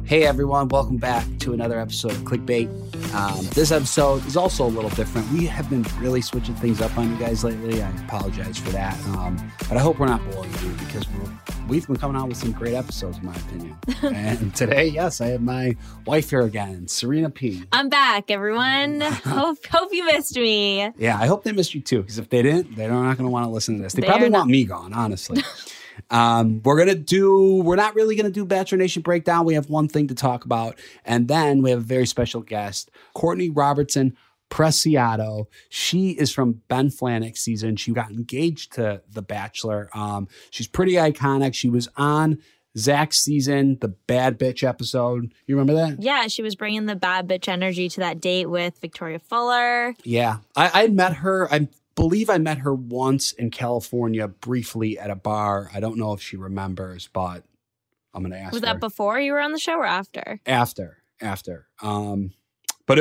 Hey everyone, welcome back to another episode of Clickbait. This episode is also a little different. We have been really switching things up on you guys lately. I apologize for that. But I hope we're not boring you because we've been coming out with some great episodes in my opinion. And today, yes, I have my wife here again, Serena P. I'm back, everyone. Hope you missed me. Yeah, I hope they missed you too, because if they didn't, they're not going to want to listen to this. They probably want me gone, honestly. We're not really going to do Bachelor Nation breakdown. We have one thing to talk about. And then we have a very special guest, Courtney Robertson Preciado. She is from Ben Flajnik's season. She got engaged to The Bachelor. She's pretty iconic. She was on Zach's season, the Bad Bitch episode. You remember that? Yeah, she was bringing the bad bitch energy to that date with Victoria Fuller. Yeah. I met her. I believe I met her once in California briefly at a bar. I don't know if she remembers, but I'm going to ask her. Was that before you were on the show or after? After. But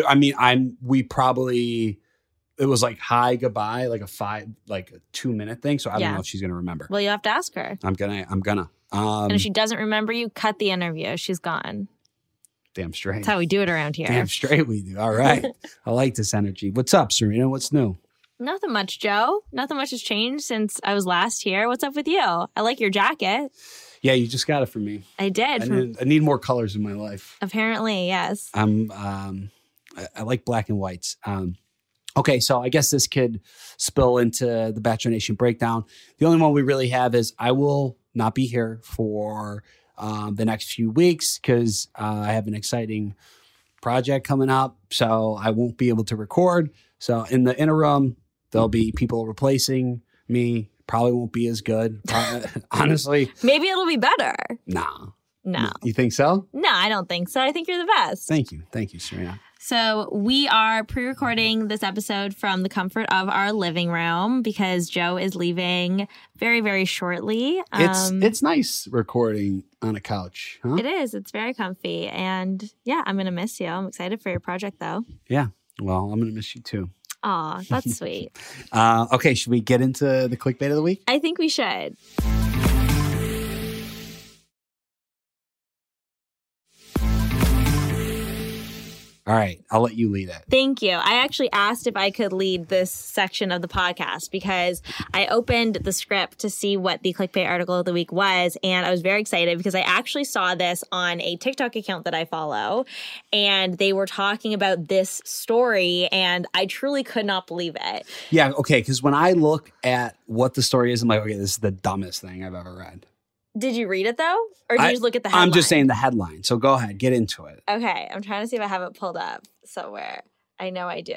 it was like hi, goodbye, like a 2-minute thing. So I don't know if she's going to remember. Well, you have to ask her. I'm gonna. And if she doesn't remember you, cut the interview. She's gone. Damn straight. That's how we do it around here. Damn straight we do. All right. I like this energy. What's up, Serena? What's new? Nothing much, Joe. Nothing much has changed since I was last here. What's up with you? I like your jacket. Yeah, you just got it for me. I did. I need more colors in my life. Apparently, yes. I like black and whites. Okay, so I guess this could spill into the Bachelor Nation breakdown. The only one we really have is I will not be here for the next few weeks because I have an exciting project coming up, so I won't be able to record. So in the interim, there'll be people replacing me. Probably won't be as good, honestly. Maybe it'll be better. Nah. No. You think so? No, I don't think so. I think you're the best. Thank you. Thank you, Serena. So we are pre-recording this episode from the comfort of our living room because Joe is leaving very, very shortly. It's nice recording on a couch, huh? It is. It's very comfy. And yeah, I'm going to miss you. I'm excited for your project, though. Yeah. Well, I'm going to miss you, too. Aw, that's sweet. Okay, should we get into the clickbait of the week? I think we should. All right, I'll let you lead it. Thank you. I actually asked if I could lead this section of the podcast because I opened the script to see what the clickbait article of the week was, and I was very excited because I actually saw this on a TikTok account that I follow, and they were talking about this story, and I truly could not believe it. Yeah, okay, because when I look at what the story is, I'm like, okay, this is the dumbest thing I've ever read. Did you read it, though? Or did you just look at the headline? I'm just saying the headline. So go ahead. Get into it. Okay. I'm trying to see if I have it pulled up somewhere. I know I do.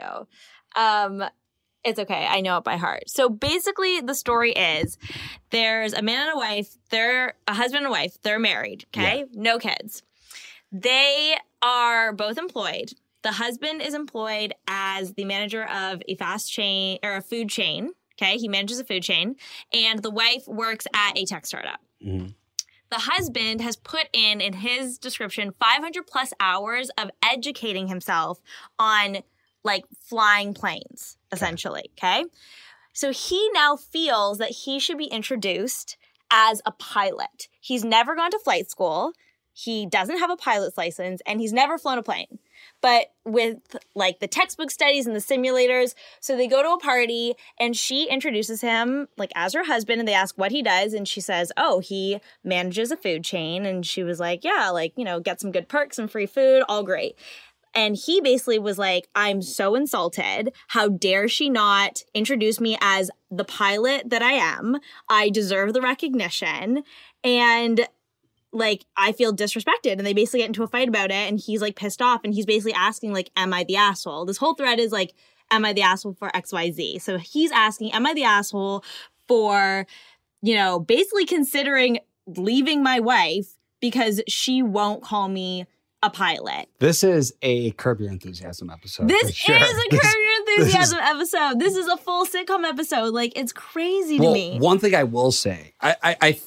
It's okay. I know it by heart. So basically, the story is there's a man and a wife. They're a husband and wife. They're married. Okay. Yeah. No kids. They are both employed. The husband is employed as the manager of a fast chain or a food chain. Okay. He manages a food chain. And the wife works at a tech startup. Mm-hmm. The husband has put in his description 500 plus hours of educating himself on like flying planes, essentially. Okay. So he now feels that he should be introduced as a pilot. He's never gone to flight school. He doesn't have a pilot's license and he's never flown a plane. But with like the textbook studies and the simulators, so they go to a party and she introduces him like as her husband and they ask what he does. And she says, oh, he manages a food chain. And she was like, yeah, like, you know, get some good perks, some free food, all great. And he basically was like, I'm so insulted. How dare she not introduce me as the pilot that I am? I deserve the recognition. And like, I feel disrespected. And they basically get into a fight about it. And he's like pissed off. And he's basically asking like, am I the asshole? This whole thread is like, am I the asshole for XYZ? So he's asking, am I the asshole for, you know, basically considering leaving my wife because she won't call me a pilot. This is a Curb Your Enthusiasm episode. This is a Curb Your Enthusiasm episode. This is a full sitcom episode. Like, it's crazy to me. One thing I will say,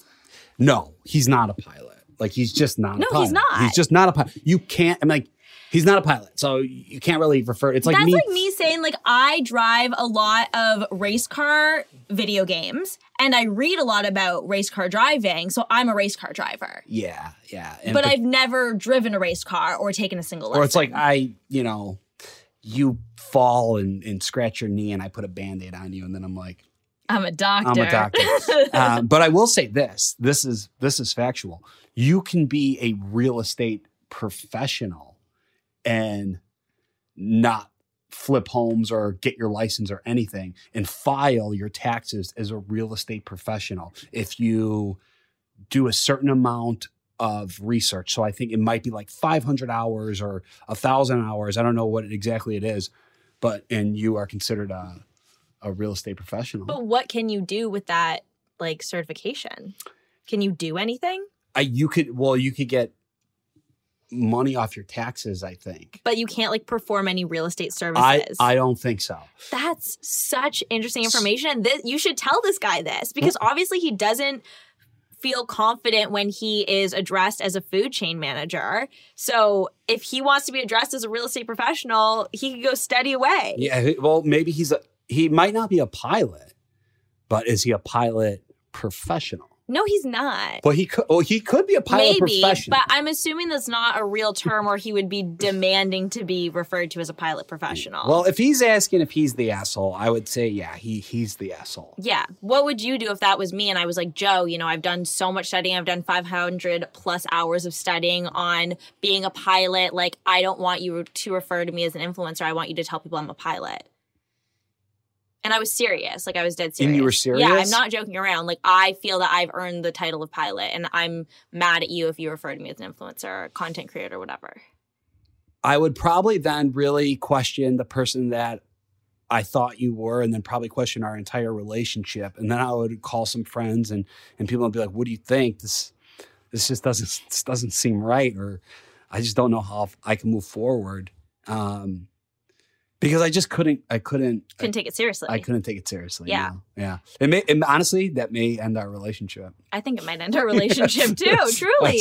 no, he's not a pilot. Like, he's just not a pilot. No, he's not. He's just not a pilot. You can't, I'm like, He's not a pilot, so you can't really refer. It's like That's me. like me saying, like, I drive a lot of race car video games and I read a lot about race car driving, so I'm a race car driver. Yeah. But I've never driven a race car or taken a single lesson. Or it's like you fall and scratch your knee and I put a Band-Aid on you and then I'm like, I'm a doctor. I'm a doctor. But I will say this is factual. You can be a real estate professional and not flip homes or get your license or anything and file your taxes as a real estate professional if you do a certain amount of research. So I think it might be like 500 hours or 1,000 hours. I don't know what exactly it is, and you are considered a real estate professional. But what can you do with that like certification? Can you do anything? You could get money off your taxes, I think. But you can't like perform any real estate services. I don't think so. That's such interesting information. You should tell this guy this because obviously he doesn't feel confident when he is addressed as a food chain manager. So if he wants to be addressed as a real estate professional, he could go study away. Yeah, well, maybe he might not be a pilot, but is he a pilot professional? No, he's not. Well, he could be a pilot professional. But I'm assuming that's not a real term or he would be demanding to be referred to as a pilot professional. Well, if he's asking if he's the asshole, I would say, yeah, he's the asshole. Yeah. What would you do if that was me and I was like, Joe, I've done so much studying. I've done 500 plus hours of studying on being a pilot. Like, I don't want you to refer to me as an influencer. I want you to tell people I'm a pilot. And I was serious. Like, I was dead serious. And you were serious? Yeah, I'm not joking around. Like, I feel that I've earned the title of pilot, and I'm mad at you if you refer to me as an influencer or content creator or whatever. I would probably then really question the person that I thought you were and then probably question our entire relationship. And then I would call some friends and people would be like, what do you think? This just doesn't seem right, or I just don't know how I can move forward. Because I just couldn't take it seriously. I couldn't take it seriously. Yeah. No. Yeah. And honestly, that may end our relationship. I think it might end our relationship too, truly.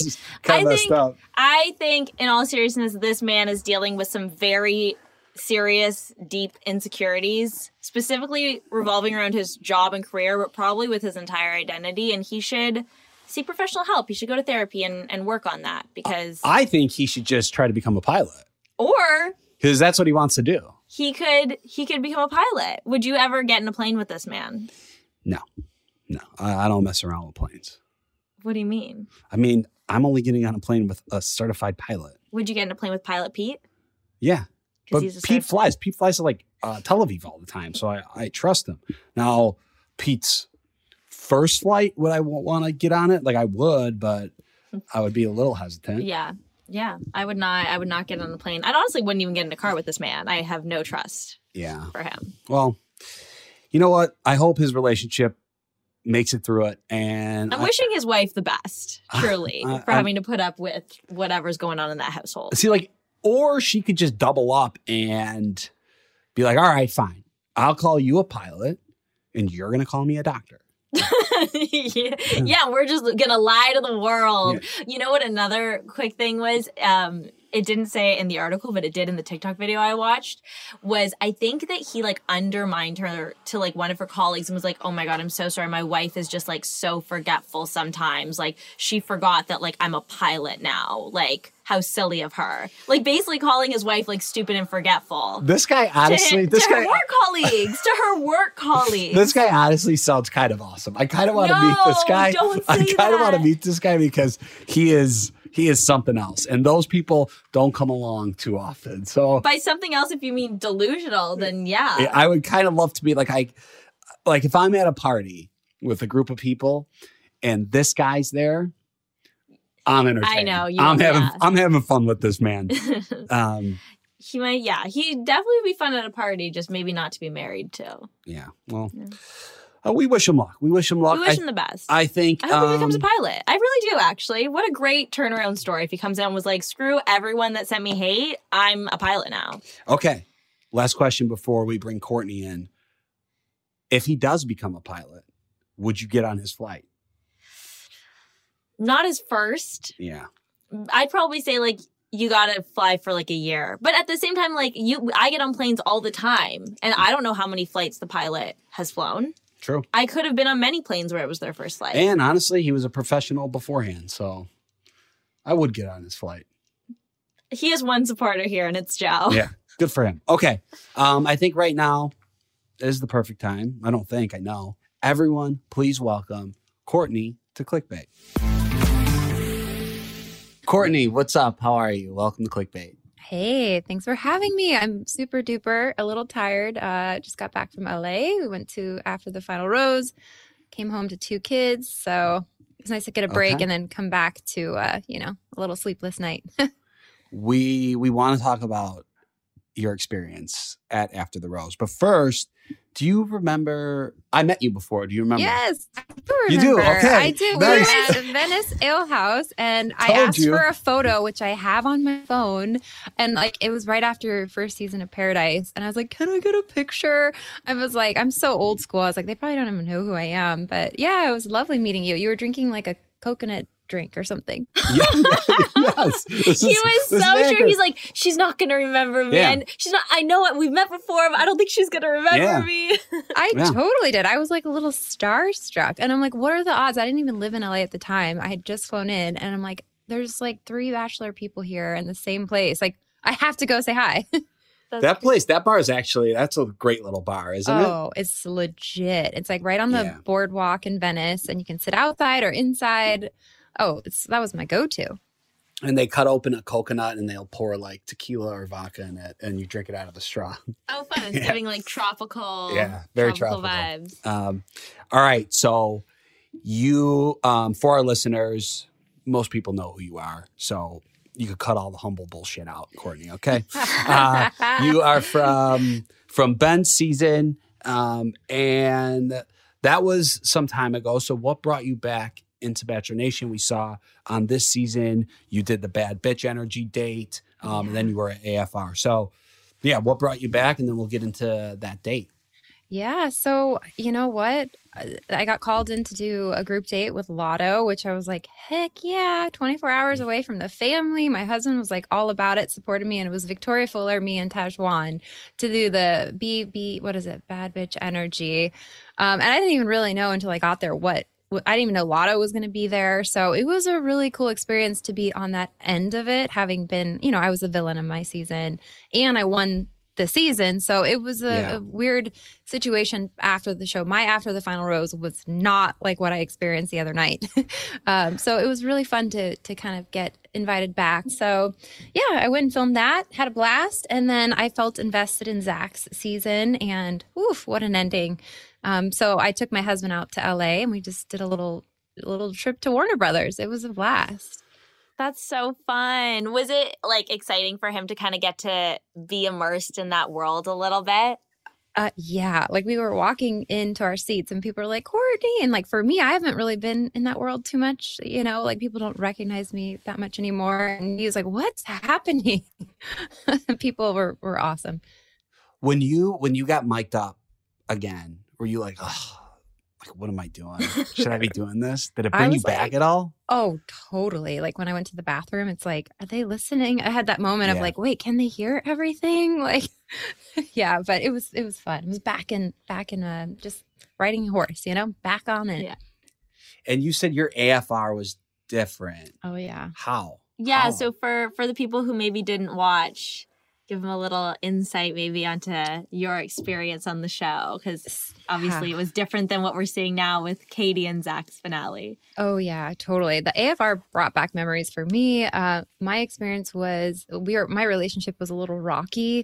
I think in all seriousness, this man is dealing with some very serious, deep insecurities, specifically revolving around his job and career, but probably with his entire identity. And he should seek professional help. He should go to therapy and work on that because I think he should just try to become a pilot. Or because that's what he wants to do. He could become a pilot. Would you ever get in a plane with this man? No. I don't mess around with planes. What do you mean? I mean, I'm only getting on a plane with a certified pilot. Would you get in a plane with Pilot Pete? Yeah. But Pete flies. Pete flies to like Tel Aviv all the time, so I trust him. Now, Pete's first flight, would I want to get on it? Like I would, but I would be a little hesitant. Yeah. Yeah, I would not get on the plane. I honestly wouldn't even get in a car with this man. I have no trust for him. Well, you know what? I hope his relationship makes it through it. And I'm wishing his wife the best, truly, for having to put up with whatever's going on in that household. See, like, or she could just double up and be like, all right, fine. I'll call you a pilot and you're going to call me a doctor. Yeah, we're just gonna lie to the world. Yeah. You know what another quick thing was? It didn't say it in the article, but it did in the TikTok video I watched, was I think that he like undermined her to like one of her colleagues and was like, oh my God, I'm so sorry. My wife is just like so forgetful sometimes. Like she forgot that like I'm a pilot now. Like how silly of her. Like basically calling his wife like stupid and forgetful. This guy honestly, to her work colleagues. This guy honestly sounds kind of awesome. I kind of want to meet this guy. I kind of want to meet this guy because he is something else. And those people don't come along too often. So by something else, if you mean delusional, then yeah. I would kind of love to be like if I'm at a party with a group of people and this guy's there, I'm entertained. I know. I'm having fun with this man. He definitely would be fun at a party, just maybe not to be married to. Yeah. Well, we wish him luck. We wish him the best. I hope he becomes a pilot. I really do, actually. What a great turnaround story if he comes out and was like, screw everyone that sent me hate. I'm a pilot now. Okay. Last question before we bring Courtney in. If he does become a pilot, would you get on his flight? Not his first. Yeah. I'd probably say like you gotta fly for like a year. But at the same time, like I get on planes all the time, and I don't know how many flights the pilot has flown. True. I could have been on many planes where it was their first flight. And honestly, he was a professional beforehand, so I would get on his flight. He has one supporter here, and it's Joe. Yeah, good for him. Okay, I think right now is the perfect time. I don't think, I know. Everyone, please welcome Courtney to Clickbait. Courtney, what's up? How are you? Welcome to Clickbait. Hey, thanks for having me. I'm super duper, a little tired. Just got back from LA. We went to After the Final Rose, came home to 2 kids. So it's nice to get a break and then come back to, a little sleepless night. We want to talk about your experience at After the Rose. But first, do you remember? I met you before. Do you remember? Yes, I do remember. You do? Okay. I do. Nice. We were at the Venice Ale House, and I asked for a photo, which I have on my phone. And like, it was right after first season of Paradise. And I was like, can I get a picture? I was like, I'm so old school. I was like, they probably don't even know who I am. But yeah, it was lovely meeting you. You were drinking like a coconut drink or something. Yes. He was so sure. He's like, she's not going to remember me. Yeah. And she's not, I know what we've met before, but I don't think she's going to remember me. I totally did. I was like a little starstruck. And I'm like, what are the odds? I didn't even live in LA at the time. I had just flown in, and I'm like, there's like 3 Bachelor people here in the same place. Like, I have to go say hi. That bar is actually, that's a great little bar, isn't it? Oh, it's legit. It's like right on the boardwalk in Venice, and you can sit outside or inside. Oh, that was my go-to. And they cut open a coconut and they'll pour like tequila or vodka in it, and you drink it out of the straw. Oh, fun. It's giving like tropical, very tropical vibes. All right. So you, for our listeners, most people know who you are. So you could cut all the humble bullshit out, Courtney, okay? You are from Ben's season, and that was some time ago. So what brought you back into Bachelor Nation? We saw on this season you did the bad bitch energy date, and then you were at AFR. So yeah, what brought you back? And then we'll get into that date. Yeah. So you know what? I got called in to do a group date with Lotto, which I was like, heck yeah, 24 hours away from the family. My husband was like all about it, supported me. And it was Victoria Fuller, me, and Tajwan to do the bad bitch energy. And I didn't even really know until I got there I didn't even know Lotto was going to be there. So it was a really cool experience to be on that end of it, having been, I was a villain in my season and I won the season. So it was a weird situation after the show. My After the Final Rose was not like what I experienced the other night. So it was really fun to kind of get invited back. So yeah, I went and filmed that, had a blast. And then I felt invested in Zach's season, and oof, what an ending. So I took my husband out to LA, and we just did a little trip to Warner Brothers. It was a blast. That's so fun. Was it like exciting for him to kind of get to be immersed in that world a little bit? Yeah. Like we were walking into our seats and people were like, Courtney. And like for me, I haven't really been in that world too much. Like people don't recognize me that much anymore. And he was like, what's happening? People were awesome. When you got mic'd up again, were you like, oh, like, what am I doing? Should I be doing this? Did it bring you back at all? Oh, totally. Like when I went to the bathroom, it's like, are they listening? I had that moment of like, wait, can they hear everything? Like, yeah, but it was fun. It was back in just riding a horse, back on it. Yeah. And you said your AFR was different. Oh yeah. How? Yeah. How? So for the people who maybe didn't watch, give them a little insight maybe onto your experience on the show, because obviously it was different than what we're seeing now with Katie and Zach's finale. Oh yeah, totally. The AFR brought back memories for me. My experience was my relationship was a little rocky.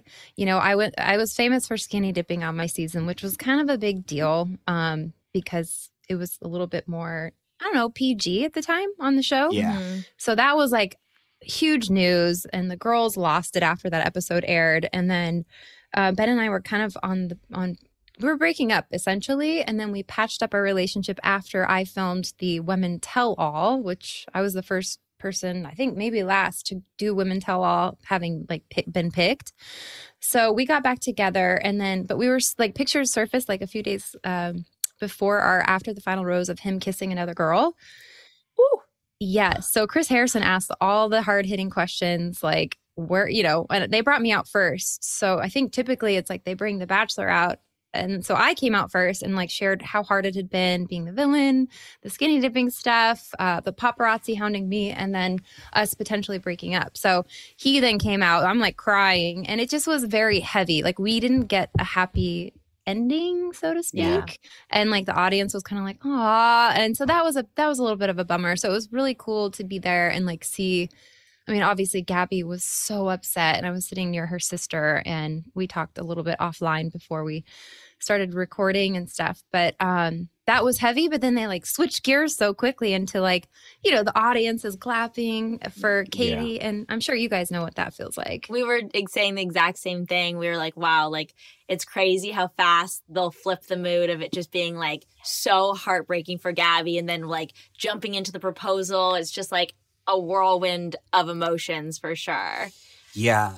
I was famous for skinny dipping on my season, which was kind of a big deal because it was a little bit more, I don't know, PG at the time on the show. Yeah. Mm-hmm. So that was like huge news, and the girls lost it after that episode aired. And then Ben and I were kind of we were breaking up essentially, and then we patched up our relationship after I filmed the Women Tell All, which I was the first person, I think maybe last, to do Women Tell All, having like been picked. So we got back together, but we were like, pictures surfaced like a few days before our After the Final Rose of him kissing another girl. Ooh. Yes. So Chris Harrison asked all the hard hitting questions, like where, and they brought me out first. So I think typically it's like they bring the Bachelor out. And so I came out first and like shared how hard it had been being the villain, the skinny dipping stuff, the paparazzi hounding me, and then us potentially breaking up. So he then came out. I'm like crying, and it just was very heavy. Like we didn't get a happy ending, so to speak. Yeah. And like the audience was kind of like, "Aw," and so that was a little bit of a bummer. So it was really cool to be there and like see. I mean, obviously Gabby was so upset, and I was sitting near her sister, and we talked a little bit offline before we started recording and stuff. But that was heavy. But then they like switched gears so quickly into like, the audience is clapping for Katie, and I'm sure you guys know what that feels like. We were saying the exact same thing. We were like, wow, like it's crazy how fast they'll flip the mood of it just being like so heartbreaking for Gabby, and then like jumping into the proposal. It's just like a whirlwind of emotions for sure. Yeah.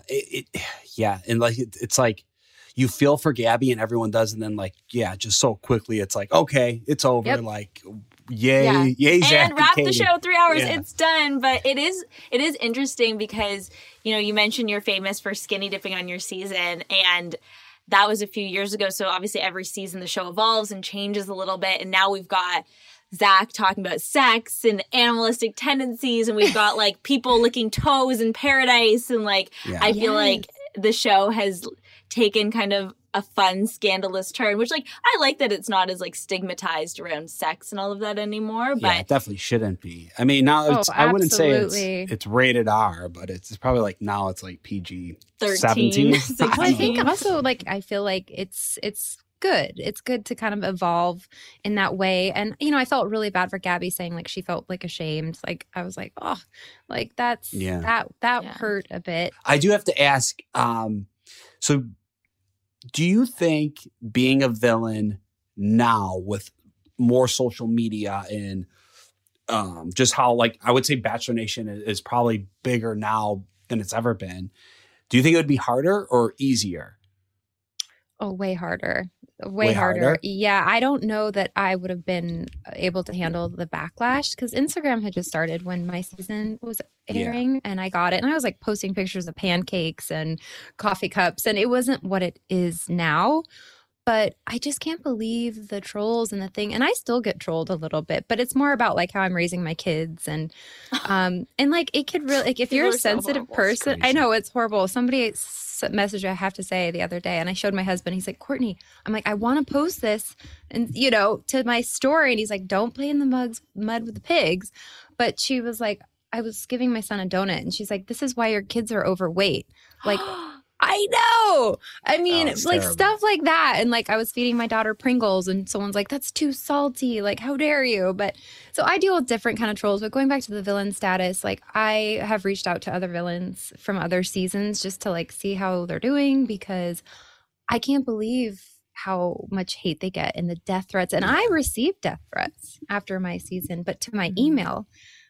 And like, it's like you feel for Gabby and everyone does. And then like, just so quickly, it's like, okay, it's over. Yep. Like, yay, Zach and wrap Katie. the show 3 hours. Yeah. It's done. But it is interesting because, you mentioned you're famous for skinny dipping on your season, and that was a few years ago. So obviously every season the show evolves and changes a little bit. And now we've got Zach talking about sex and animalistic tendencies, and we've got like people licking toes in paradise, and like I feel like the show has taken kind of a fun, scandalous turn, which like I like that it's not as like stigmatized around sex and all of that anymore. But it definitely shouldn't be. I mean, now I wouldn't say it's rated R, but it's probably like now it's like PG 17. Well, I think also like I feel like it's good. It's good to kind of evolve in that way. And, I felt really bad for Gabby saying like she felt like ashamed. Like I was like, oh, like that hurt a bit. I do have to ask, so do you think being a villain now with more social media and just how like I would say Bachelor Nation is probably bigger now than it's ever been, do you think it would be harder or easier? Oh, way harder. Way harder. Yeah, I don't know that I would have been able to handle the backlash because Instagram had just started when my season was airing and I got it. And I was like posting pictures of pancakes and coffee cups, and it wasn't what it is now. But I just can't believe the trolls and the thing. And I still get trolled a little bit, but it's more about like how I'm raising my kids and like it could really like if you're a sensitive person, I know it's horrible. Somebody message I have to say the other day, and I showed my husband. He's like, Courtney, I'm like, I want to post this and to my story, and he's like, don't play in the mud with the pigs. But she was like, I was giving my son a donut, and she's like, this is why your kids are overweight. Like I know. I mean, like terrible. Stuff like that. And like I was feeding my daughter Pringles, and someone's like, that's too salty. Like, how dare you? But so I deal with different kind of trolls. But going back to the villain status, like I have reached out to other villains from other seasons just to like see how they're doing, because I can't believe how much hate they get and the death threats. And I received death threats after my season, but to my email.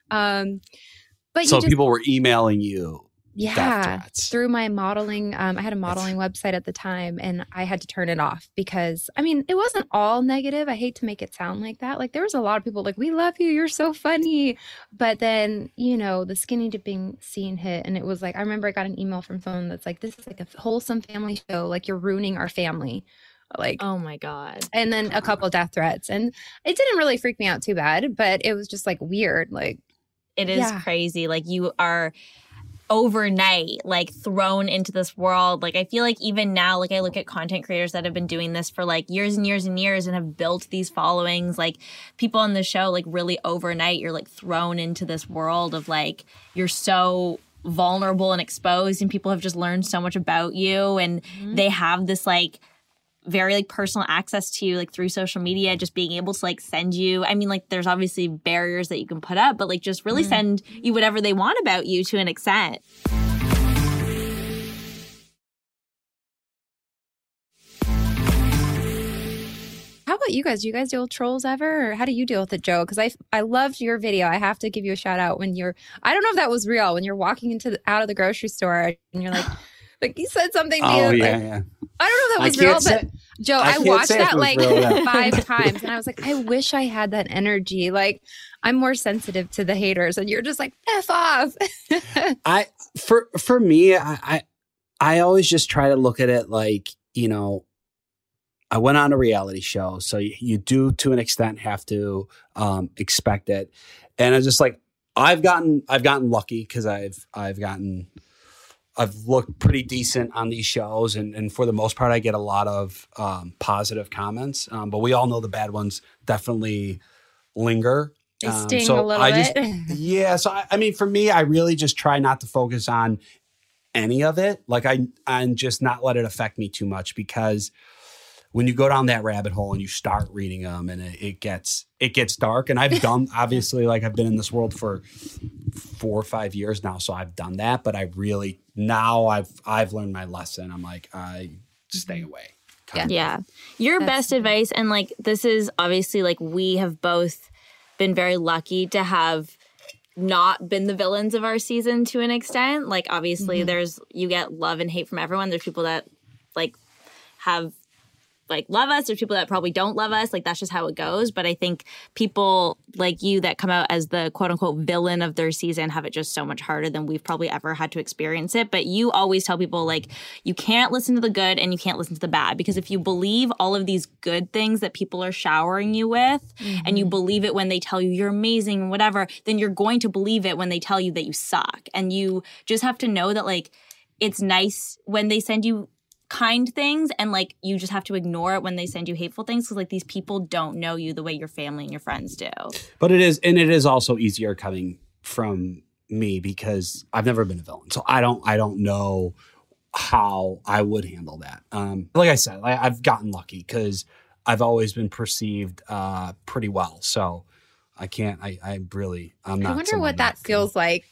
But so people were emailing you. Yeah, through my modeling. I had a modeling website at the time, and I had to turn it off because, I mean, it wasn't all negative. I hate to make it sound like that. Like there was a lot of people like, we love you, you're so funny. But then, the skinny dipping scene hit, and it was like, I remember I got an email from someone that's like, this is like a wholesome family show. Like you're ruining our family. Like, oh my God. And then a couple of death threats. And it didn't really freak me out too bad, but it was just like weird. Like it is crazy. Like you are overnight like thrown into this world. Like I feel like even now, like I look at content creators that have been doing this for like years and years and years and have built these followings, like people on the show, like really overnight you're like thrown into this world of like you're so vulnerable and exposed, and people have just learned so much about you, and they have this like very like personal access to you like through social media, just being able to like send you, I mean like there's obviously barriers that you can put up, but like just really send you whatever they want about you to an extent. How about you guys? Do you guys deal with trolls ever, or how do you deal with it, Joe? Because I loved your video. I have to give you a shout out when you're, I don't know if that was real, when you're walking out of the grocery store and you're like you said something to you. Oh, like, yeah. I don't know if that was real, but Joe, I watched that like 5 times, and I was like, I wish I had that energy. Like, I'm more sensitive to the haters, and you're just like, F off. For me, I always just try to look at it like, you know, I went on a reality show, so you do to an extent have to expect it. And I just like, I've gotten lucky because I've looked pretty decent on these shows, and for the most part, I get a lot of positive comments. But we all know the bad ones definitely linger. They sting a little bit. Yeah. So I mean, for me, I really just try not to focus on any of it. Like and just not let it affect me too much, because when you go down that rabbit hole and you start reading them, and it gets dark. And I've done, obviously, like I've been in this world for 4 or 5 years now, so I've done that. But I really, now I've learned my lesson. I'm like, I stay away. Yeah. Your best advice, and like this is obviously like we have both been very lucky to have not been the villains of our season to an extent. Like obviously you get love and hate from everyone. There's people that like have like love us. There's people that probably don't love us. Like that's just how it goes. But I think people like you that come out as the quote unquote villain of their season have it just so much harder than we've probably ever had to experience it. But you always tell people like you can't listen to the good and you can't listen to the bad, because if you believe all of these good things that people are showering you with and you believe it when they tell you you're amazing and whatever, then you're going to believe it when they tell you that you suck. And you just have to know that like it's nice when they send you kind things, and like you just have to ignore it when they send you hateful things, because like these people don't know you the way your family and your friends do. But it is also easier coming from me because I've never been a villain, so I don't know how I would handle that. Like I said, I've gotten lucky because I've always been perceived pretty well, so I can't. I'm not. I wonder what that feels like.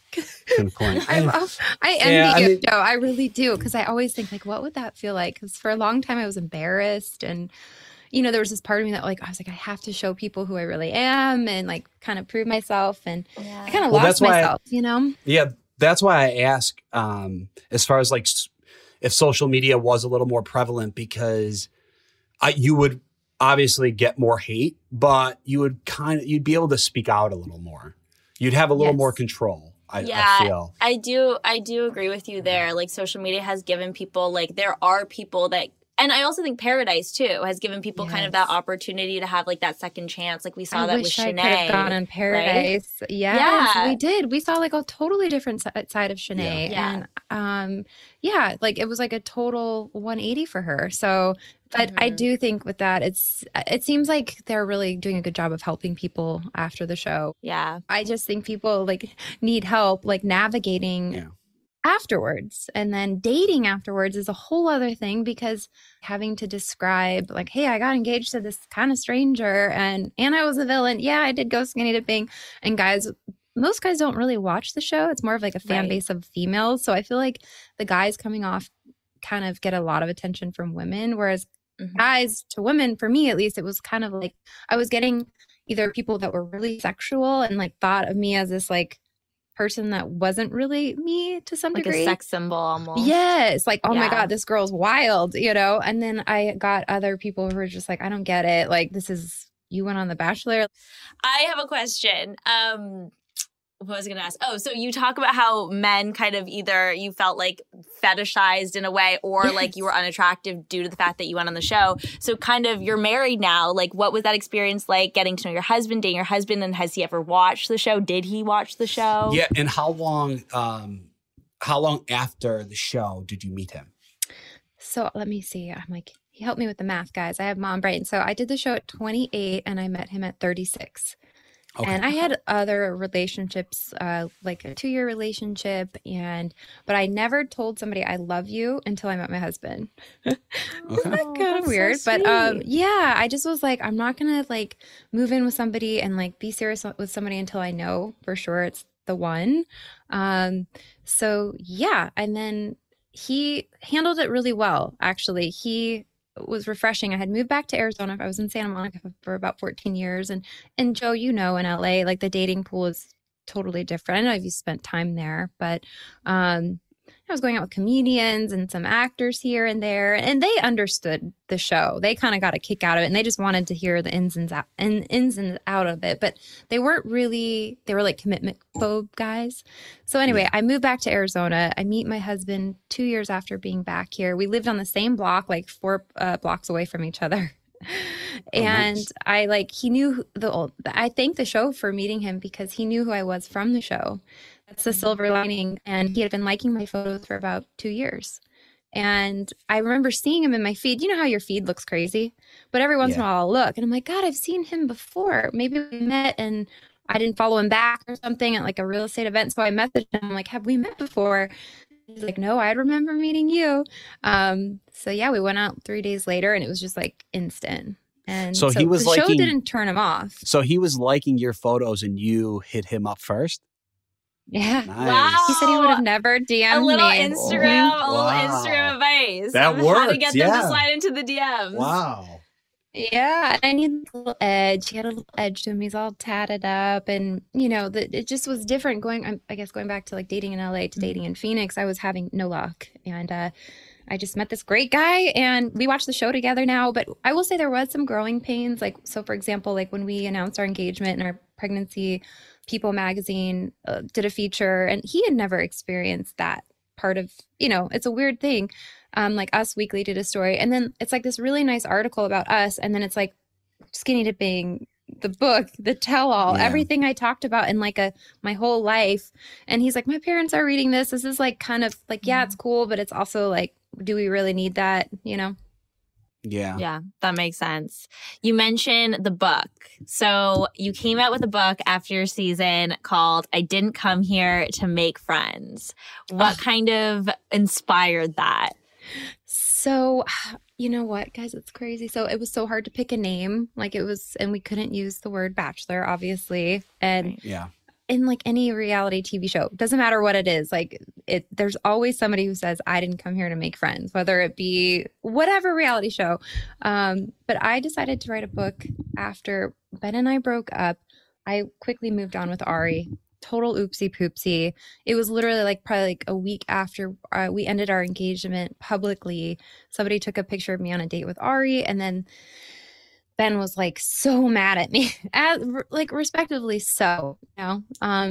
I envy you, Joe. I really do, because I always think like, what would that feel like? Because for a long time I was embarrassed, and you know, there was this part of me that like I was like, I have to show people who I really am and like kind of prove myself, and I kind of lost myself. You know? Yeah, that's why I ask. As far as like, if social media was a little more prevalent, because you would obviously get more hate, but you'd be able to speak out a little more. You'd have a little more control. I feel. I do agree with you there. Like social media has given people, like there are people that, and I also think Paradise too has given people kind of that opportunity to have like that second chance. Like we saw that with Shanae. I could have gone on Paradise. Right? Yes, we did. We saw like a totally different side of Shanae. Yeah. And like it was like a total 180 for her. So, but I do think with that, it seems like they're really doing a good job of helping people after the show. Yeah. I just think people like need help like navigating afterwards, and then dating afterwards is a whole other thing, because having to describe like, hey, I got engaged to this kind of stranger and I was a villain. Yeah, I did go skinny dipping. And most guys don't really watch the show. It's more of like a fan base of females. So I feel like the guys coming off kind of get a lot of attention from women, whereas guys to women, for me at least, it was kind of like I was getting either people that were really sexual and like thought of me as this like person that wasn't really me to some degree. Like a sex symbol almost. Yes. Like, oh my God, this girl's wild, you know? And then I got other people who were just like, I don't get it. Like, you went on The Bachelor. I have a question. What was I going to ask? Oh, so you talk about how men kind of either you felt like fetishized in a way, or like you were unattractive due to the fact that you went on the show. So kind of you're married now. Like what was that experience like, getting to know your husband, dating your husband, and has he ever watched the show? Did he watch the show? Yeah. And how long after the show did you meet him? So let me see. I'm like, he helped me with the math, guys. I have mom brain. So I did the show at 28 and I met him at 36. Okay. And I had other relationships, like a 2-year relationship, but I never told somebody I love you until I met my husband. Okay. Kind of weird, so but I just was like, I'm not gonna like move in with somebody and like be serious with somebody until I know for sure it's the one. So yeah, and then he handled it really well. Actually, he was refreshing. I had moved back to Arizona. I was in Santa Monica for about 14 years. And Joe, you know, in LA, like the dating pool is totally different. I know you spent time there, but, and I was going out with comedians and some actors here and there, and they understood the show. They kind of got a kick out of it, and they just wanted to hear the ins and out of it. But they weren't really, they were like commitment phobe guys. So anyway, I moved back to Arizona. I meet my husband 2 years after being back here. We lived on the same block, like 4 blocks away from each other. And nice. He knew I thank the show for meeting him because he knew who I was from the show. That's the silver lining. And he had been liking my photos for about 2 years. And I remember seeing him in my feed. You know how your feed looks crazy? But every once in a while I'll look and I'm like, God, I've seen him before. Maybe we met and I didn't follow him back or something at like a real estate event. So I messaged him. I'm like, have we met before? He's like, no, I remember meeting you. So yeah, we went out 3 days later and it was just like instant. And so he was the show didn't turn him off. So he was liking your photos and you hit him up first? Yeah. Nice. Wow. He said he would have never DM'd me. A little Instagram advice. That works. How to get them to slide into the DMs. Wow. Yeah. And I need a little edge. He had a little edge to him. He's all tatted up. And, it just was different going back to like dating in LA to dating in Phoenix. I was having no luck. And I just met this great guy and we watch the show together now. But I will say there was some growing pains. Like, so for example, like when we announced our engagement and our pregnancy, People magazine did a feature and he had never experienced that part of, it's a weird thing. Like Us Weekly did a story and then it's like this really nice article about us. And then it's like Skinny Dipping, the book, the tell-all, everything I talked about in like my whole life. And he's like, my parents are reading this. This is like kind of like, yeah, it's cool, but it's also like, do we really need that? Yeah. Yeah, that makes sense. You mentioned the book. So you came out with a book after your season called I Didn't Come Here to Make Friends. What kind of inspired that? So, you know what, guys, it's crazy. So it was so hard to pick a name. Like and we couldn't use the word bachelor, obviously. And in like any reality TV show, doesn't matter what it is, like there's always somebody who says, I didn't come here to make friends, whether it be whatever reality show. But I decided to write a book after Ben and I broke up. I quickly moved on with Ari. Total oopsie poopsie. It was literally like probably like a week after we ended our engagement publicly. Somebody took a picture of me on a date with Ari and then Ben was like so mad at me, like respectively so, Yeah,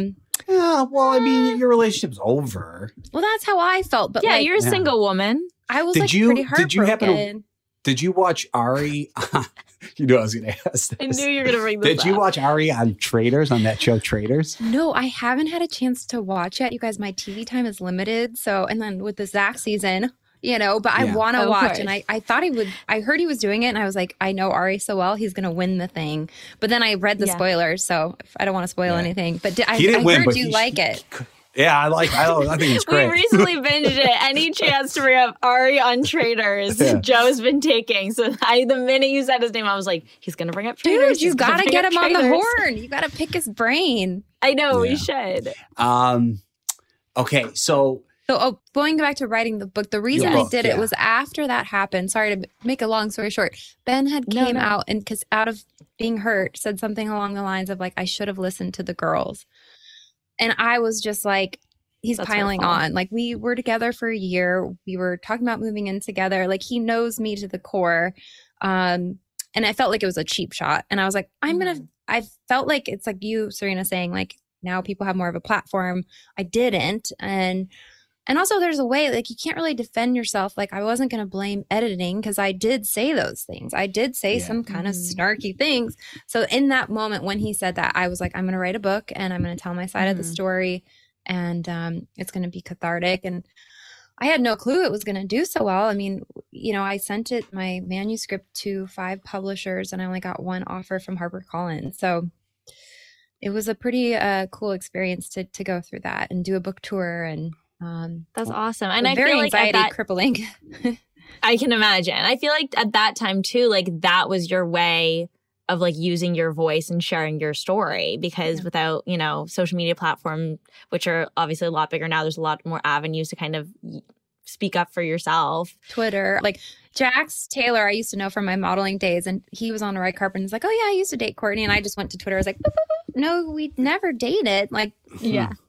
well, I mean, your relationship's over. Well, that's how I felt. But you're a single woman. I was pretty heartbroken. Did you watch Ari? You knew I was going to ask this. I knew you were going to bring this up. Did you watch Ari on Traitors, on that show Traitors? No, I haven't had a chance to watch yet. You guys, my TV time is limited. So, and then with the Zach season, but I want to watch. And I thought he would, I heard he was doing it and I was like, I know Ari so well, he's going to win the thing. But then I read the spoilers, so I don't want to spoil anything. But I heard you like it. Yeah, I think it's great. We recently binged it. Any chance to bring up Ari on Traitors, Joe's been taking. So the minute you said his name, I was like, he's going to bring up Traitors. Dude, you got to get him on the horn. You got to pick his brain. I know, we should. Okay, so going back to writing the book, the reason I did it was after that happened. Sorry to make a long story short. Ben had came out and because out of being hurt, said something along the lines of like, I should have listened to the girls. And I was just like, he's piling on. Like we were together for a year. We were talking about moving in together. Like he knows me to the core. And I felt like it was a cheap shot. And I was like, I felt like it's like you, Serena, saying like, now people have more of a platform. I didn't. And also there's a way, like you can't really defend yourself. Like I wasn't going to blame editing because I did say those things. I did say some kind of snarky things. So in that moment when he said that, I was like, I'm going to write a book and I'm going to tell my side of the story and it's going to be cathartic. And I had no clue it was going to do so well. I mean, I sent my manuscript to 5 publishers and I only got 1 offer from HarperCollins. So it was a pretty cool experience to go through that and do a book tour and that's awesome. And I very feel like anxiety crippling. I can imagine. I feel like at that time too, like that was your way of like using your voice and sharing your story because without, social media platforms, which are obviously a lot bigger now, there's a lot more avenues to kind of speak up for yourself. Twitter, like Jax Taylor, I used to know from my modeling days and he was on the red carpet and he's like, oh yeah, I used to date Courtney. And I just went to Twitter. I was like, no, we never dated. Like,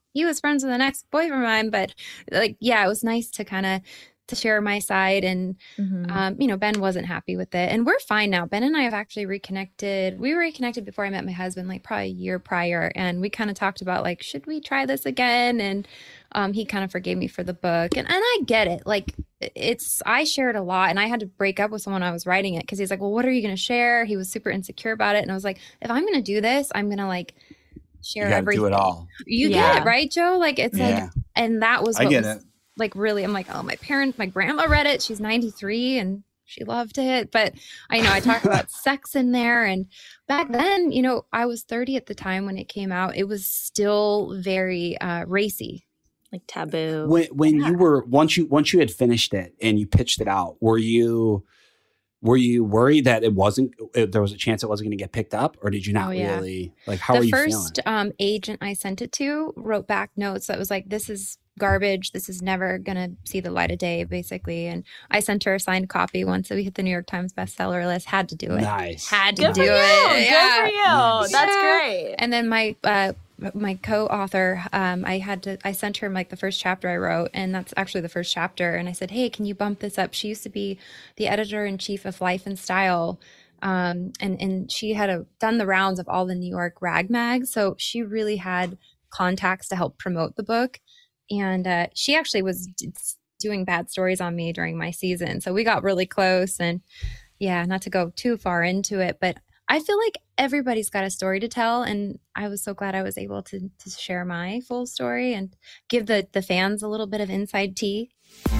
he was friends with an ex-boyfriend of mine, but like, yeah, it was nice to kind of to share my side. And, Ben wasn't happy with it. And we're fine now. Ben and I have actually reconnected. We were reconnected before I met my husband, like probably a year prior. And we kind of talked about like, should we try this again? And he kind of forgave me for the book. And I get it. Like I shared a lot and I had to break up with someone I was writing it because he's like, well, what are you going to share? He was super insecure about it. And I was like, if I'm going to do this, I'm going to like share everything. Do it all. You get it, right, Joe? Like it's like, and that was what I get it. Like really, I'm like, oh, my grandma read it. She's 93 and she loved it. But I talk about sex in there. And back then, I was 30 at the time when it came out. It was still very racy. Like taboo. When you were, once you had finished it and you pitched it out, were you worried that there was a chance it wasn't going to get picked up, or did you not really like, how are you feeling? The first agent I sent it to wrote back notes that was like, this is garbage. This is never going to see the light of day, basically. And I sent her a signed copy once we hit the New York Times bestseller list. Had to do it. Nice. Had to Good do for it. You. Yeah. Good for you. Nice. That's great. And then my co-author, I sent her like the first chapter I wrote, and that's actually the first chapter. And I said, hey, can you bump this up? She used to be the editor-in-chief of Life and Style. And she had done the rounds of all the New York rag mags. So she really had contacts to help promote the book. And she actually was doing bad stories on me during my season. So we got really close, and yeah, not to go too far into it, but I feel like everybody's got a story to tell. And I was so glad I was able to share my full story and give the fans a little bit of inside tea.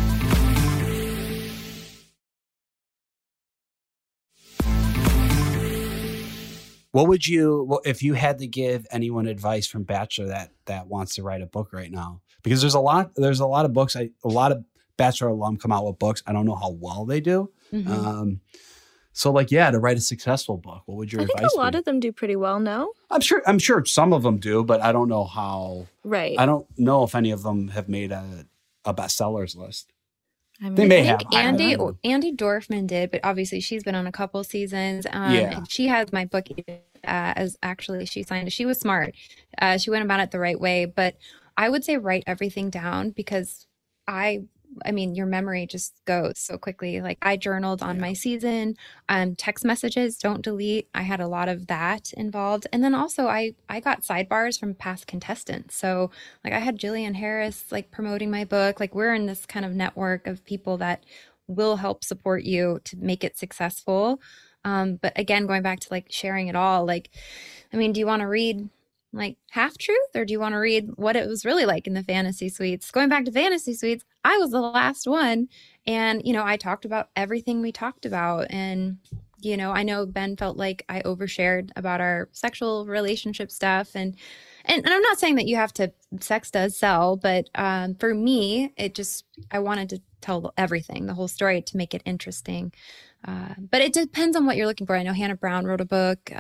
What would if you had to give anyone advice from Bachelor that wants to write a book right now? Because there's a lot of books. A lot of Bachelor alum come out with books. I don't know how well they do. Mm-hmm. So to write a successful book, what would your advice be? I think a lot of them do pretty well, no? I'm sure some of them do, but I don't know how. Right. I don't know if any of them have made a bestsellers list. I mean, they may have. Andy Dorfman did, but obviously she's been on a couple seasons. And she has my book as actually she signed it. She was smart. She went about it the right way. But I would say write everything down, because I mean, your memory just goes so quickly. Like I journaled on my season, text messages, don't delete. I had a lot of that involved. And then also I got sidebars from past contestants. So like I had Jillian Harris, like promoting my book. Like we're in this kind of network of people that will help support you to make it successful. But again, going back to like sharing it all, like, I mean, do you want to read like half truth, or do you want to read what it was really like in the fantasy suites? Going back to fantasy suites, I was the last one, and I talked about everything we talked about. And I know Ben felt like I overshared about our sexual relationship stuff, and I'm not saying that sex does sell, but for me, I wanted to tell everything, the whole story, to make it interesting. But it depends on what you're looking for. I know Hannah Brown wrote a book,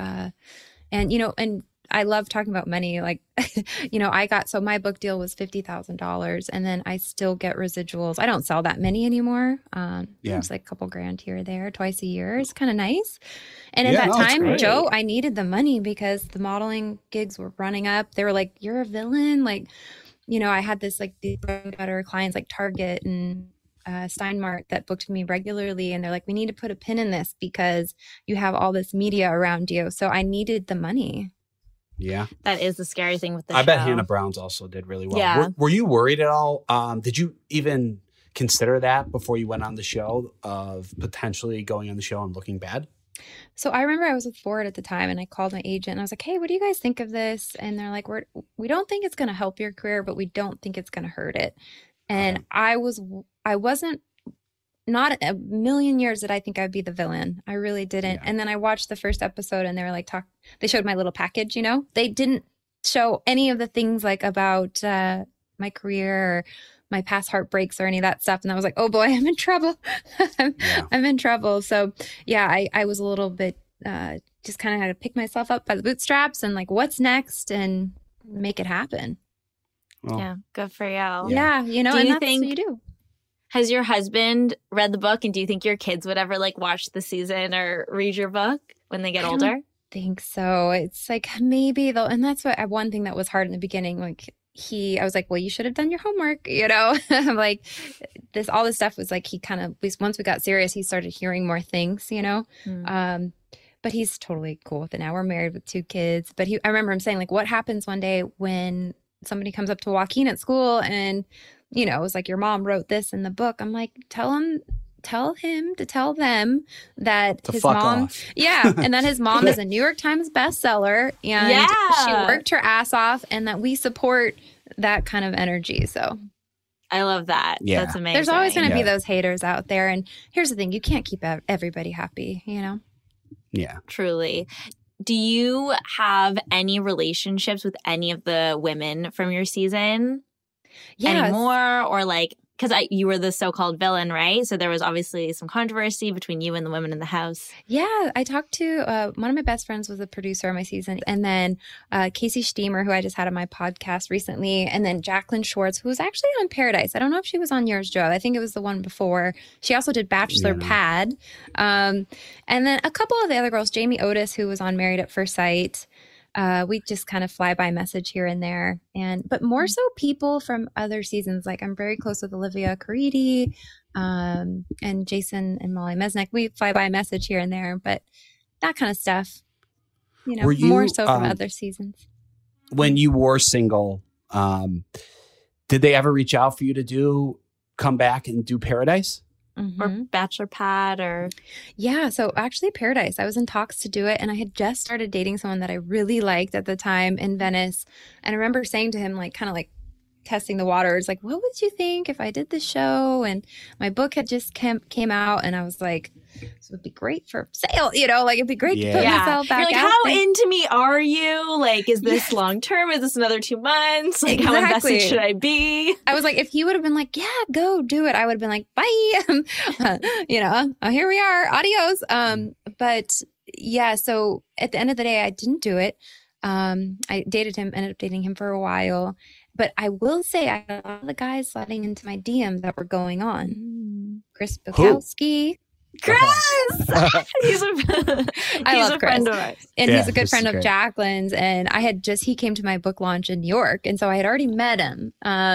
and I love talking about money. Like, so my book deal was $50,000, and then I still get residuals. I don't sell that many anymore. It's like a couple grand here or there, twice a year. It's kind of nice. And at that time, Joe, I needed the money because the modeling gigs were running up. They were like, you're a villain. Like, I had these better clients like Target and Steinmart that booked me regularly, and they're like, we need to put a pin in this because you have all this media around you. So I needed the money. Yeah. That is the scary thing with the show. I bet Hannah Brown's also did really well. Yeah. Were you worried at all? Did you even consider that before you went on the show, of potentially going on the show and looking bad? So I remember I was with Ford at the time, and I called my agent and I was like, hey, what do you guys think of this? And they're like, we don't think it's going to help your career, but we don't think it's going to hurt it. And I wasn't, not a million years did I think I'd be the villain. I really didn't. Yeah. And then I watched the first episode, and they were like, they showed my little package, they didn't show any of the things like about my career or my past heartbreaks or any of that stuff. And I was like, oh boy, I'm in trouble. I'm in trouble. So yeah, I was a little bit, just kind of had to pick myself up by the bootstraps and like, what's next, and make it happen. Well, yeah. Good for you. Yeah. And that's what you do. Has your husband read the book, and do you think your kids would ever like watch the season or read your book when they get older? I think so. It's like maybe though. And that's one thing that was hard in the beginning. Like I was like, well, you should have done your homework, you know. I'm like, all this stuff was like, he kind of, once we got serious, he started hearing more things, you know. But he's totally cool with it now. We're married with 2 kids. But I remember him saying, like, what happens one day when somebody comes up to Joaquin at school and, you know, it was like, your mom wrote this in the book. I'm like, tell him to tell them that his mom off. Yeah, and that his mom is a New York Times bestseller and she worked her ass off, and that we support that kind of energy. So I love that. Yeah. That's amazing. there's always going to be those haters out there, and here's the thing, you can't keep everybody happy, you know. Yeah, truly. Do you have any relationships with any of the women from your season anymore, or like, because you were the so-called villain, right? So there was obviously some controversy between you and the women in the house. Yeah, I talked to one of my best friends was a producer on my season, and then Casey Steamer, who I just had on my podcast recently, and then Jacqueline Schwartz, who was actually on Paradise. I don't know if she was on yours, Joe. I think it was the one before. She also did Bachelor Pad. And then a couple of the other girls, Jamie Otis, who was on Married at First Sight. We just kind of fly by message here and there, but more so people from other seasons. Like I'm very close with Olivia Caridi, and Jason and Molly Mesnick. We fly by message here and there, but that kind of stuff, you know, more so from other seasons. When you were single, did they ever reach out for you to come back and do Paradise? Or Bachelor Pad or... Yeah, so actually Paradise. I was in talks to do it, and I had just started dating someone that I really liked at the time in Venice. And I remember saying to him, like, kind of like testing the waters, like, what would you think if I did the show? And my book had just came out, and I was like, this would be great for sale, you know, like it'd be great to put myself back. You're like, out how there. into me are you? Like, is this long term? Is this another 2 months? Like, how invested should I be? I was like, if he would have been like, yeah, go do it, I would have been like, bye. You know, here we are, adios. But yeah, so at the end of the day, I didn't do it. I dated him, ended up dating him for a while. But I will say, I had a lot of the guys sliding into my DM that were going on. Chris Bukowski. Chris! He's a friend of ours. And he's a good friend of Jacqueline's. And he came to my book launch in New York. And so I had already met him.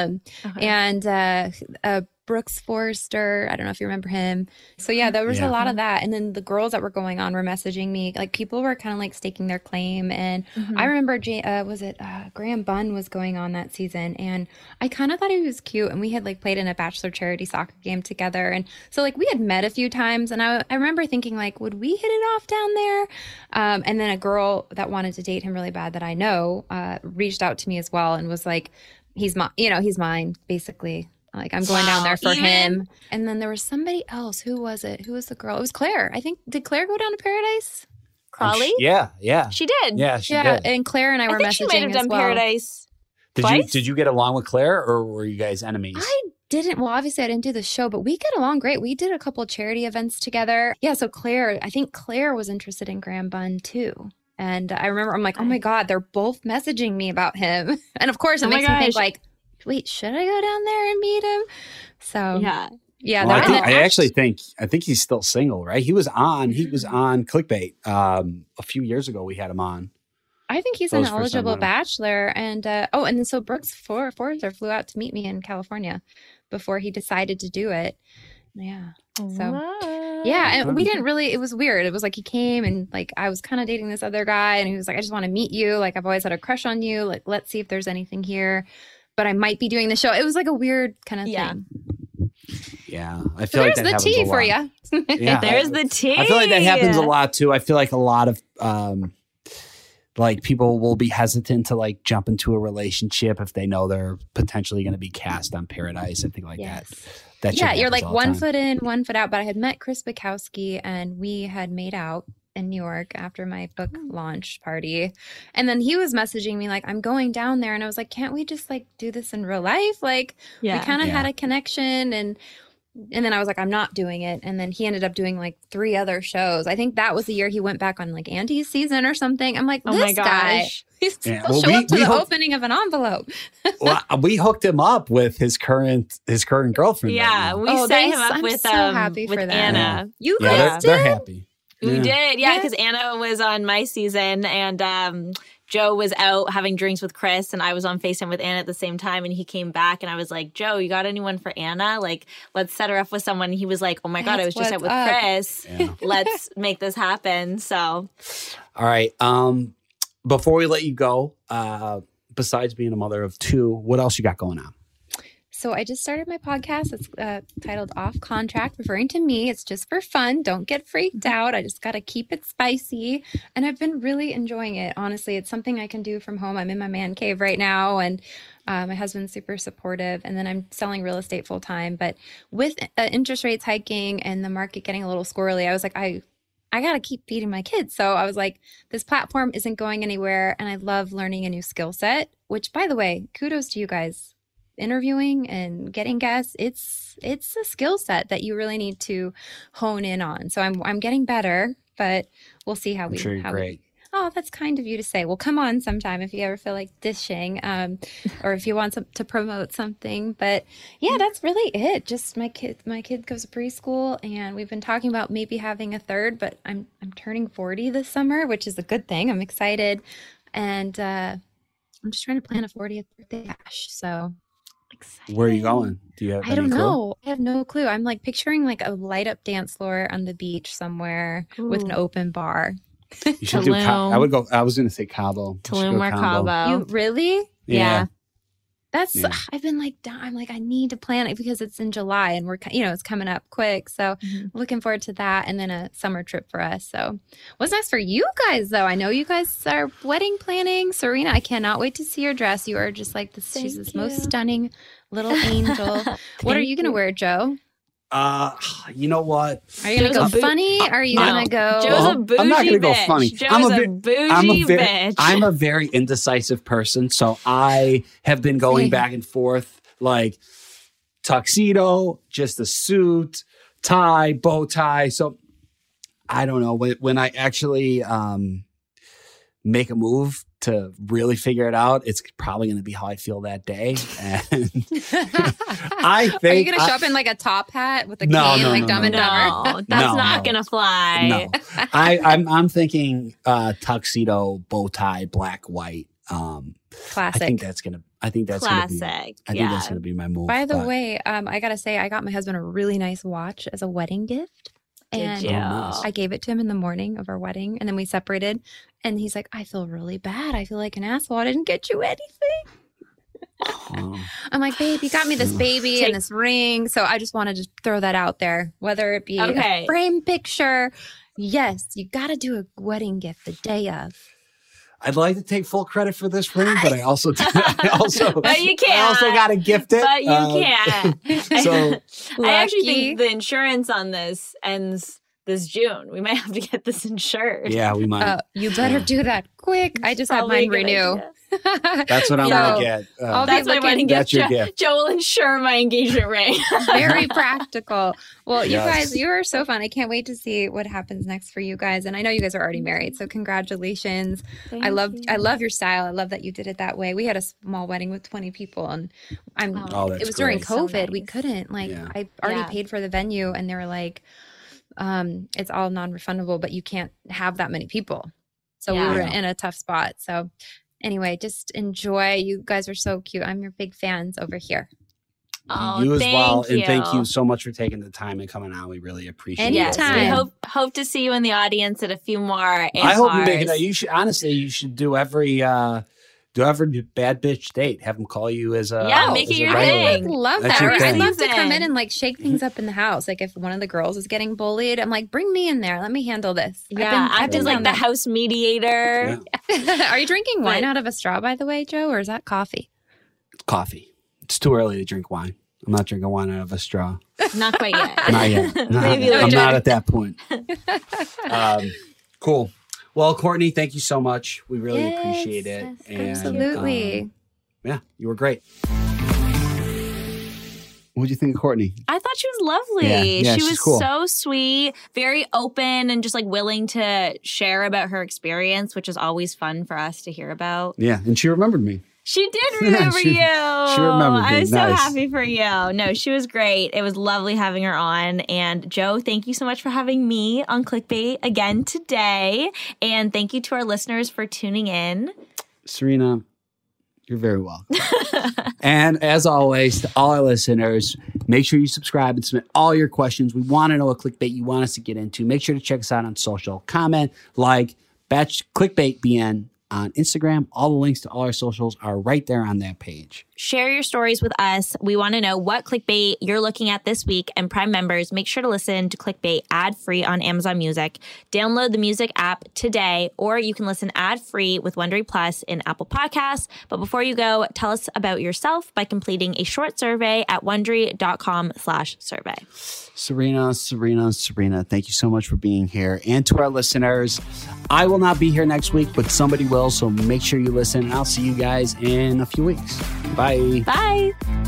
And Brooks Forrester, I don't know if you remember him. So yeah, there was a lot of that. And then the girls that were going on were messaging me. Like people were kind of like staking their claim. And I remember, Graham Bunn was going on that season. And I kind of thought he was cute. And we had like played in a bachelor charity soccer game together. And so like we had met a few times. And I remember thinking like, would we hit it off down there? And then a girl that wanted to date him really bad that I know reached out to me as well and was like, he's mine, basically. Like, I'm going down there for him. And then there was somebody else. Who was it? Who was the girl? It was Claire. I think, did Claire go down to Paradise? Crawley? Yeah. She did. Yeah, she did. And Claire and I were messaging as well. She might have done Paradise twice. Did you get along with Claire, or were you guys enemies? I didn't. Well, obviously I didn't do the show, but we get along great. We did a couple of charity events together. Yeah, so I think Claire was interested in Graham Bunn too. And I remember, I'm like, oh my God, they're both messaging me about him. And of course, it makes me think like, wait, should I go down there and meet him? So yeah. Well, I think he's still single, right? He was on Clickbait a few years ago. We had him on. I think he's an eligible bachelor, and and then so Brooks Forrester flew out to meet me in California before he decided to do it. Yeah. So and we didn't really. It was weird. It was like he came and like I was kind of dating this other guy, and he was like, I just want to meet you. Like I've always had a crush on you. Like let's see if there's anything here. But I might be doing the show. It was like a weird kind of thing. Yeah. I feel like that happens a lot. There's the tea for you. Yeah. There's the tea. I feel like that happens a lot too. I feel like a lot of like people will be hesitant to like jump into a relationship if they know they're potentially going to be cast on Paradise. I think like that. You're like one foot in, 1 foot out. But I had met Chris Bukowski and we had made out in New York after my book launch party. And then he was messaging me like, I'm going down there. And I was like, can't we just like do this in real life? Like we kind of had a connection. And then I was like, I'm not doing it. And then he ended up doing like 3 other shows. I think that was the year he went back on like Andy's season or something. I'm like, this guy, he's still show up to the opening of an envelope. Well, we hooked him up with his current girlfriend. Yeah, we set him up with Anna. You guys they're happy. We did, because Anna was on my season, and Joe was out having drinks with Chris and I was on FaceTime with Anna at the same time, and he came back and I was like, Joe, you got anyone for Anna? Like, let's set her up with someone. And he was like, oh my God, I was just out with Chris. Yeah. Let's make this happen. So. All right. Before we let you go, besides being a mother of 2, what else you got going on? So I just started my podcast. It's titled Off Contract, referring to me. It's just for fun. Don't get freaked out. I just got to keep it spicy. And I've been really enjoying it. Honestly, it's something I can do from home. I'm in my man cave right now, and my husband's super supportive. And then I'm selling real estate full time. But with interest rates hiking and the market getting a little squirrely, I was like, I got to keep feeding my kids. So I was like, this platform isn't going anywhere. And I love learning a new skill set, which, by the way, kudos to you guys. Interviewing and getting guests, it's a skill set that you really need to hone in on. So I'm getting better, but we'll see how I'm sure you're great. Oh, that's kind of you to say. Well, come on sometime if you ever feel like dishing, or if you want to promote something. But yeah, that's really it. Just my kid goes to preschool, and we've been talking about maybe having a third. But I'm turning 40 this summer, which is a good thing. I'm excited, and I'm just trying to plan a 40th birthday bash. So. Excited. Where are you going? Do you have I don't know. I have no clue. I'm like picturing like a light up dance floor on the beach somewhere with an open bar. You should do I was going to say Cabo. Tulum or Cabo. You really? Yeah. That's I've been like I'm like I need to plan it because it's in July and we're it's coming up quick. So looking forward to that, and then a summer trip for us. So what's next for you guys though? I know you guys are wedding planning. Serena, I cannot wait to see your dress. You are just like this. She's this most stunning little angel. What are you going to wear, Joe? You know what? Are you going to go funny? Or are you going to go? Joe's a bougie I'm not going to go bitch. funny. Joe's a bougie bitch. I'm a very indecisive person, so I have been going back and forth, like tuxedo, just a suit, tie, bow tie. So I don't know when I actually make a move to really figure it out, it's probably going to be how I feel that day. And I think, are you going to show up in like a top hat with a cane, like Dumb and Dumber? No, that's not going to fly. No, I'm thinking tuxedo, bow tie, black, white. Classic. I think that's gonna be my move. By the way, I gotta say, I got my husband a really nice watch as a wedding gift. And I gave it to him in the morning of our wedding, and then we separated. And he's like, I feel really bad. I feel like an asshole. I didn't get you anything. I'm like, babe, you got me this baby and this ring. So I just wanted to throw that out there, whether it be a frame picture. Yes, you got to do a wedding gift the day of. I'd like to take full credit for this ring, but I also but you can't. I also got to gift it. But you can't. So I actually think the insurance on this ends this June. We might have to get this insured. Yeah, we might. You better do that quick. I just had mine renew. That's what I'm going to get. That's my wedding gift. Your gift. Joe will insure my engagement ring. Very practical. Well, you guys, you are so fun. I can't wait to see what happens next for you guys. And I know you guys are already married, so congratulations. I love your style. I love that you did it that way. We had a small wedding with 20 people, and it was during COVID. So nice. We couldn't. I already paid for the venue, and they were like, it's all non-refundable, but you can't have that many people. So we were in a tough spot. So anyway, just enjoy. You guys are so cute. I'm your big fans over here. Oh, you as well. You. And thank you so much for taking the time and coming on. We really appreciate it. Yes, we hope to see you in the audience at a few more. I hope you make it. You should do every bad bitch date. Have them call you as a make it your thing. I love that. I'd love to come in and shake things up in the house. Like if one of the girls is getting bullied, I'm like, bring me in there. Let me handle this. Yeah, act as like the house mediator. Yeah. Are you drinking wine out of a straw, by the way, Joe, or is that coffee? Coffee. It's too early to drink wine. I'm not drinking wine out of a straw. Not quite yet. Not yet. Maybe I'm not at that point. Cool. Well, Courtney, thank you so much. We really appreciate it. And, absolutely. You were great. What did you think of Courtney? I thought she was lovely. Yeah, she was cool. so sweet, very open, and just willing to share about her experience, which is always fun for us to hear about. Yeah, and she remembered me. She did remember you. She remembered me. I was so happy for you. No, she was great. It was lovely having her on. And Joe, thank you so much for having me on Clickbait again today. And thank you to our listeners for tuning in. Serena, you're very welcome. And as always, to all our listeners, make sure you subscribe and submit all your questions. We want to know what clickbait you want us to get into. Make sure to check us out on social. Comment, like, Clickbait BN on Instagram. All the links to all our socials are right there on that page. Share your stories with us. We want to know what clickbait you're looking at this week. And Prime members, make sure to listen to Clickbait ad-free on Amazon Music. Download the music app today, or you can listen ad-free with Wondery Plus in Apple Podcasts. But before you go, tell us about yourself by completing a short survey at Wondery.com/survey. Serena, thank you so much for being here. And to our listeners, I will not be here next week, but somebody will. So make sure you listen. I'll see you guys in a few weeks. Bye. Bye.